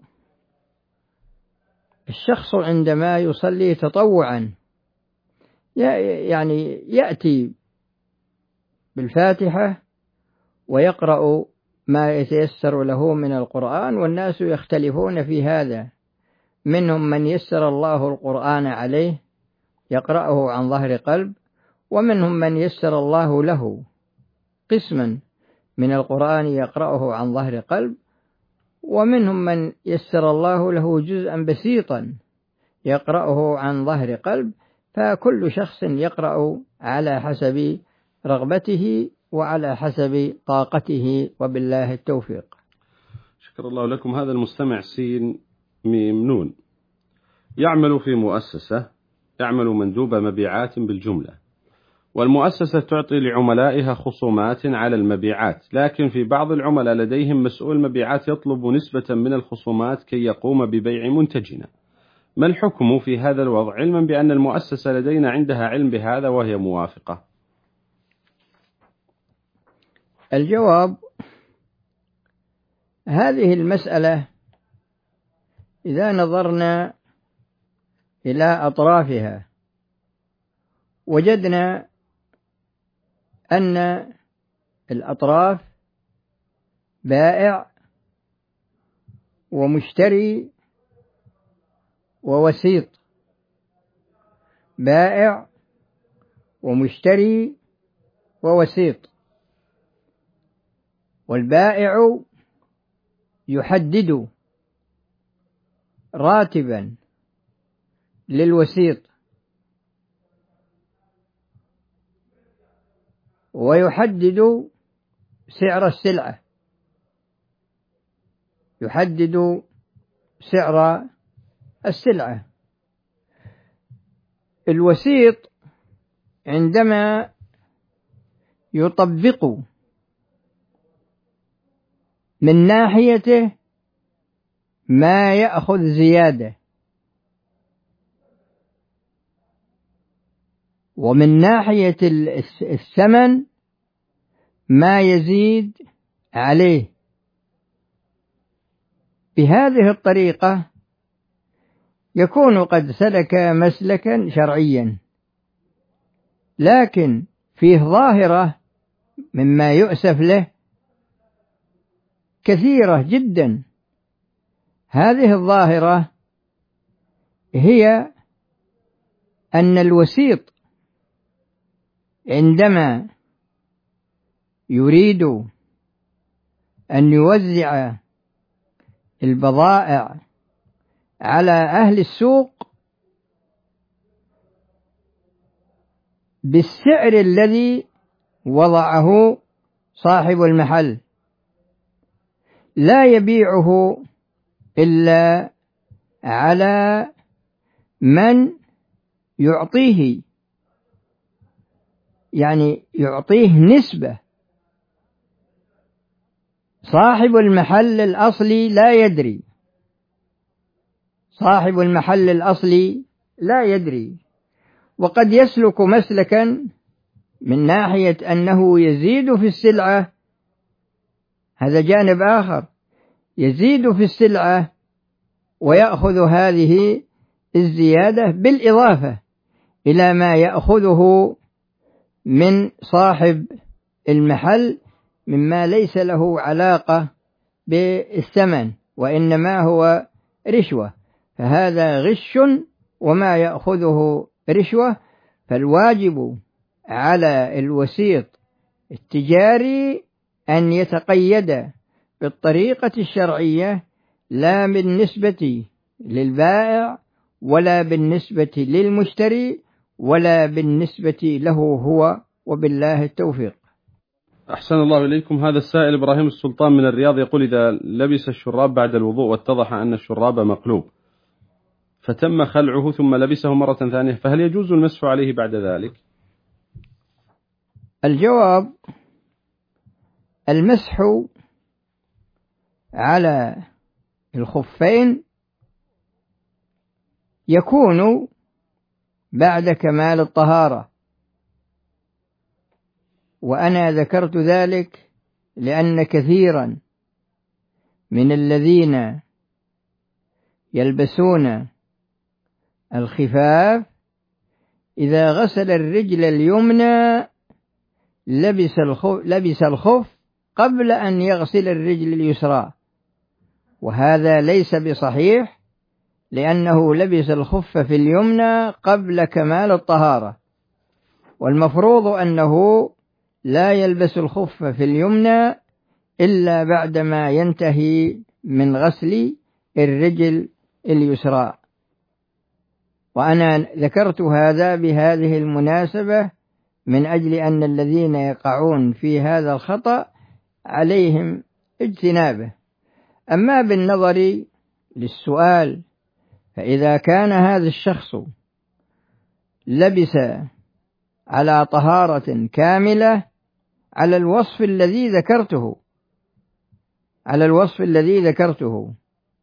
الشخص عندما يصلي تطوعا يعني يأتي بالفاتحة ويقرأ ما يتيسر له من القرآن، والناس يختلفون في هذا، منهم من يسر الله القرآن عليه يقرأه عن ظهر قلب، ومنهم من يسر الله له قسما من القرآن يقرأه عن ظهر قلب، ومنهم من يسر الله له جزءا بسيطا يقرأه عن ظهر قلب، فكل شخص يقرأ على حسب رغبته وعلى حسب طاقته، وبالله التوفيق.
شكر الله لكم. هذا المستمع سين ميم نون يعمل في مؤسسة، يعمل مندوب مبيعات بالجملة، والمؤسسة تعطي لعملائها خصومات على المبيعات، لكن في بعض العملاء لديهم مسؤول مبيعات يطلب نسبة من الخصومات كي يقوم ببيع منتجنا. ما الحكم في هذا الوضع، علما بأن المؤسسة لدينا عندها علم بهذا وهي موافقة؟
الجواب: هذه المسألة إذا نظرنا إلى أطرافها وجدنا أن الأطراف بائع ومشتري ووسيط، بائع ومشتري ووسيط، والبائع يحدد راتبا للوسيط ويحدد سعر السلعة، يحدد سعر السلعة. الوسيط عندما يطبق من ناحيته ما يأخذ زيادة، ومن ناحية الثمن ما يزيد عليه. بهذه الطريقة يكون قد سلك مسلكا شرعيا، لكن فيه ظاهرة مما يؤسف له كثيرة جدا. هذه الظاهرة هي أن الوسيط عندما يريد أن يوزع البضائع على أهل السوق بالسعر الذي وضعه صاحب المحل، لا يبيعه إلا على من يعطيه، يعني يعطيه نسبة. صاحب المحل الأصلي لا يدري، صاحب المحل الأصلي لا يدري، وقد يسلك مسلكا من ناحية أنه يزيد في السلعة، هذا جانب آخر، يزيد في السلعة ويأخذ هذه الزيادة بالإضافة إلى ما يأخذه من صاحب المحل مما ليس له علاقة بالثمن، وإنما هو رشوة، فهذا غش وما يأخذه رشوة. فالواجب على الوسيط التجاري أن يتقيد بالطريقة الشرعية، لا بالنسبة للبائع ولا بالنسبة للمشتري ولا بالنسبة له هو، وبالله التوفيق.
أحسن الله إليكم. هذا السائل إبراهيم السلطان من الرياض يقول: إذا لبس الشراب بعد الوضوء واتضح أن الشراب مقلوب فتم خلعه ثم لبسه مرة ثانية، فهل يجوز المسح عليه بعد ذلك؟
الجواب: المسح على الخفين يكون بعد كمال الطهارة، وأنا ذكرت ذلك لأن كثيرا من الذين يلبسون الخفاف إذا غسل الرجل اليمنى لبس الخف, لبس الخف قبل أن يغسل الرجل اليسرى، وهذا ليس بصحيح، لأنه لبس الخف في اليمنى قبل كمال الطهارة، والمفروض أنه لا يلبس الخف في اليمنى إلا بعدما ينتهي من غسل الرجل اليسرى. وأنا ذكرت هذا بهذه المناسبة من أجل أن الذين يقعون في هذا الخطأ عليهم اجتنابه. أما بالنظر للسؤال، فإذا كان هذا الشخص لبس على طهارة كاملة على الوصف الذي ذكرته على الوصف الذي ذكرته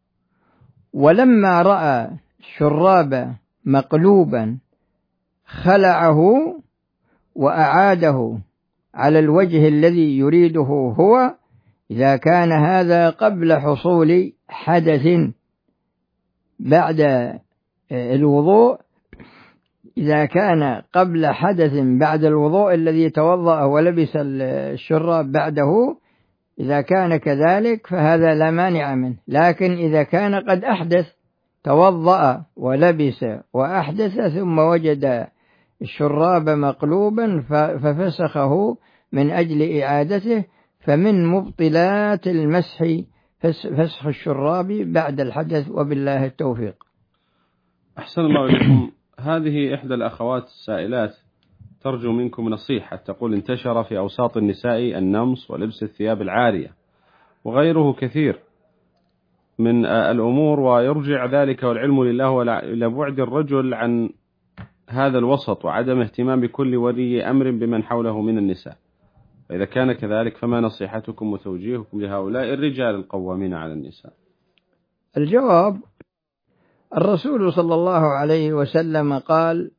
ولما رأى الشراب مقلوبا خلعه وأعاده على الوجه الذي يريده هو، إذا كان هذا قبل حصول حدث بعد الوضوء إذا كان قبل حدث بعد الوضوء الذي توضأ ولبس الشراب بعده، إذا كان كذلك فهذا لا مانع منه. لكن إذا كان قد أحدث، توضأ ولبس وأحدث ثم وجد الشراب مقلوبا ففسخه من أجل إعادته، فمن مبطلات المسح فسخ الشراب بعد الحدث، وبالله التوفيق.
أحسن الله إليكم. هذه إحدى الأخوات السائلات ترجو منكم نصيحة، تقول: انتشر في أوساط النساء النمص ولبس الثياب العارية وغيره كثير من الأمور، ويرجع ذلك والعلم لله إلى بعد الرجل عن هذا الوسط وعدم اهتمام بكل ولي أمر بمن حوله من النساء. فإذا كان كذلك فما نصيحتكم وتوجيهكم لهؤلاء الرجال القوامين على النساء؟
الجواب: الرسول صلى الله عليه وسلم قال: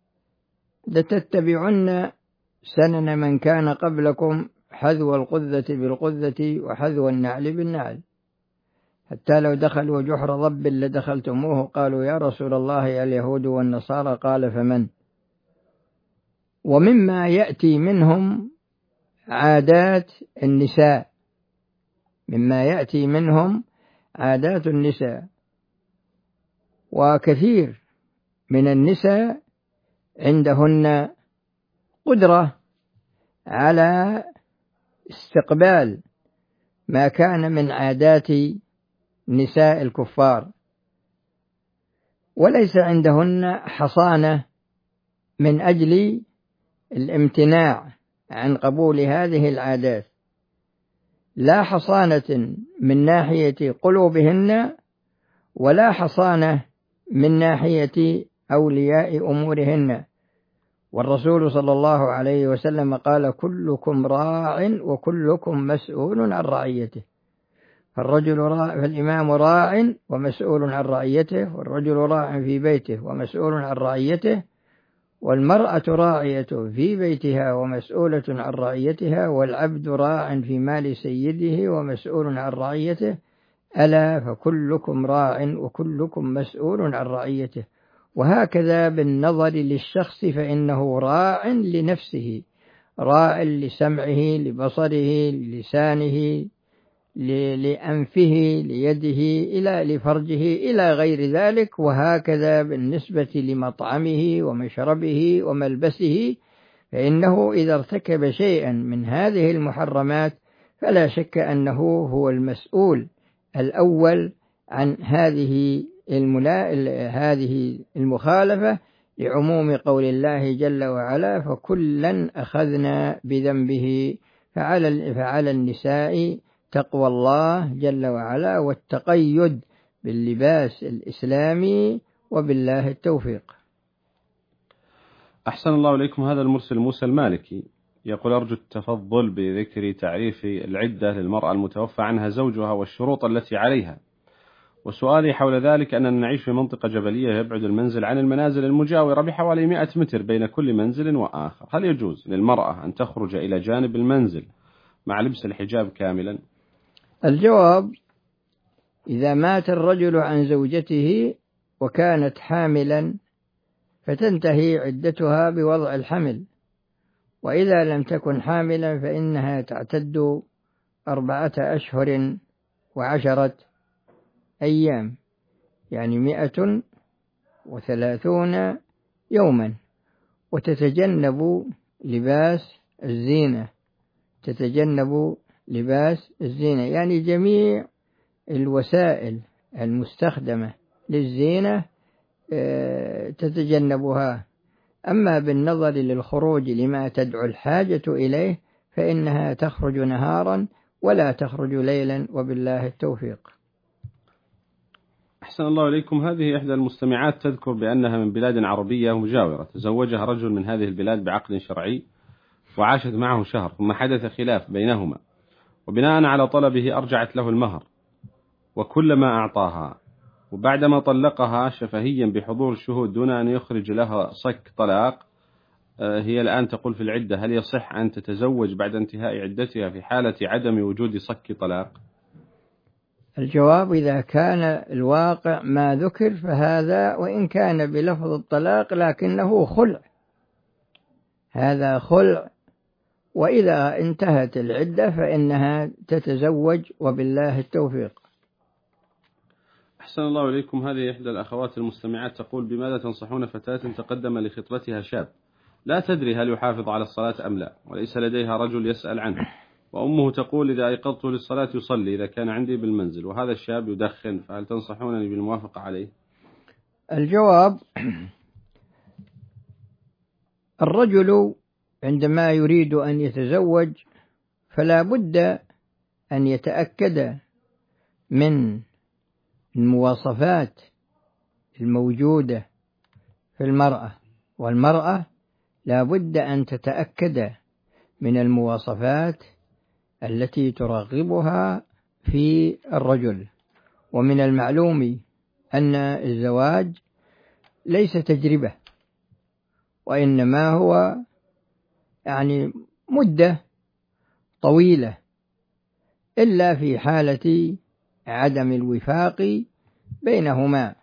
لتتبعن سنن من كان قبلكم حذو القذة بالقذة وحذو النعل بالنعل، حتى لو دخلوا جحر ضب لدخلتموه. قالوا: يا رسول الله اليهود والنصارى؟ قال: فمن؟ ومما يأتي منهم عادات النساء مما يأتي منهم عادات النساء وكثير من النساء عندهن قدرة على استقبال ما كان من عادات نساء الكفار، وليس عندهن حصانة من أجل الامتناع عن قبول هذه العادات. لا حصانة من ناحية قلوبهن ولا حصانة من ناحية أولياء أمورهن. والرسول صلى الله عليه وسلم قال: كلكم راع وكلكم مسؤول عن رعيته. فالرجل راع، فالإمام راع ومسؤول عن رعيته، والرجل راع في بيته ومسؤول عن رعيته، والمرأة راعية في بيتها ومسؤولة عن رعيتها، والعبد راع في مال سيده ومسؤول عن رعيته. ألا فكلكم راع وكلكم مسؤول عن رعيته. وهكذا بالنظر للشخص فإنه راع لنفسه، راع لسمعه، لبصره، للسانه، لأنفه، ليده، إلى لفرجه، إلى غير ذلك. وهكذا بالنسبة لمطعمه ومشربه وملبسه، فإنه إذا ارتكب شيئا من هذه المحرمات فلا شك أنه هو المسؤول الأول عن هذه الملا... هذه المخالفة، لعموم قول الله جل وعلا: فكلا أخذنا بذنبه. فعلى فعلى النساء تقوى الله جل وعلا والتقيد باللباس الإسلامي، وبالله التوفيق.
أحسن الله إليكم. هذا المرسل موسى المالكي يقول: أرجو التفضل بذكر تعريف العدة للمرأة المتوفى عنها زوجها والشروط التي عليها. وسؤالي حول ذلك أننا نعيش في منطقة جبلية يبعد المنزل عن المنازل المجاورة بحوالي مئة متر بين كل منزل وآخر. هل يجوز للمرأة أن تخرج إلى جانب المنزل مع لبس الحجاب كاملا؟
الجواب: إذا مات الرجل عن زوجته وكانت حاملا فتنتهي عدتها بوضع الحمل، وإذا لم تكن حاملا فإنها تعتد أربعة أشهر وعشرة أيام، يعني مئة وثلاثون يوما، وتتجنب لباس الزينة، تتجنب لباس الزينة يعني جميع الوسائل المستخدمة للزينة تتجنبها. أما بالنظر للخروج لما تدعو الحاجة إليه فإنها تخرج نهارا ولا تخرج ليلا، وبالله التوفيق.
أحسن الله إليكم. هذه إحدى المستمعات تذكر بأنها من بلاد عربية مجاورة، تزوجها رجل من هذه البلاد بعقد شرعي وعاشت معه شهر، ثم حدث خلاف بينهما، وبناء على طلبه أرجعت له المهر وكل ما أعطاها، وبعدما طلقها شفهيا بحضور الشهود دون أن يخرج لها صك طلاق، هي الآن تقول في العدة: هل يصح أن تتزوج بعد انتهاء عدتها في حالة عدم وجود صك طلاق؟
الجواب: إذا كان الواقع ما ذكر فهذا وإن كان بلفظ الطلاق لكنه خلع، هذا خلع، وإذا انتهت العدة فإنها تتزوج، وبالله التوفيق.
أحسن الله إليكم. هذه إحدى الأخوات المستمعات تقول: بماذا تنصحون فتاة تقدم لخطبتها شاب لا تدري هل يحافظ على الصلاة أم لا، وليس لديها رجل يسأل عنه، وأمه تقول: إذا أيقظته للصلاة يصلي إذا كان عندي بالمنزل، وهذا الشاب يدخن، فهل تنصحونني بالموافقة عليه؟
الجواب: الرجل عندما يريد أن يتزوج فلا بد أن يتأكد من المواصفات الموجودة في المرأة، والمرأة لا بد أن تتأكد من المواصفات التي ترغبها في الرجل. ومن المعلوم أن الزواج ليس تجربة، وإنما هو يعني مدة طويلة، إلا في حالة عدم الوفاق بينهما.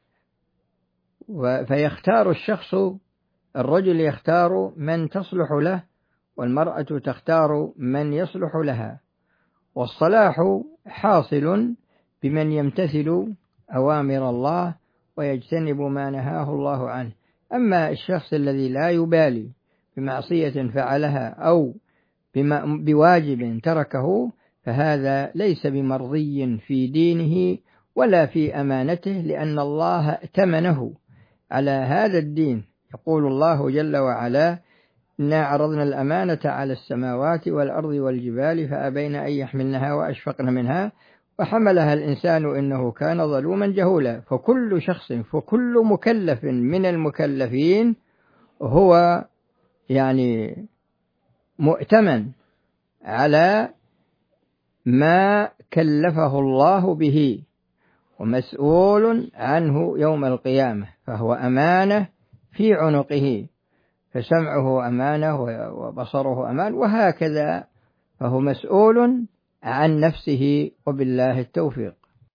فيختار الشخص، الرجل يختار من تصلح له، والمرأة تختار من يصلح لها، والصلاح حاصل بمن يمتثل أوامر الله ويجتنب ما نهاه الله عنه. أما الشخص الذي لا يبالي بمعصية فعلها أو بواجب تركه فهذا ليس بمرضي في دينه ولا في أمانته، لأن الله ائتمنه على هذا الدين. يقول الله جل وعلا: إنا عرضنا الأمانة على السماوات والأرض والجبال فأبين أن يحملنها وأشفقن منها وحملها الإنسان إنه كان ظلوما جهولا. فكل شخص فكل مكلف من المكلفين هو يعني مؤتمن على ما كلفه الله به ومسؤول عنه يوم القيامة، فهو أمانة في عنقه، فسمعه أمانة وبصره أمان، وهكذا فهو مسؤول عن نفسه، وبالله التوفيق.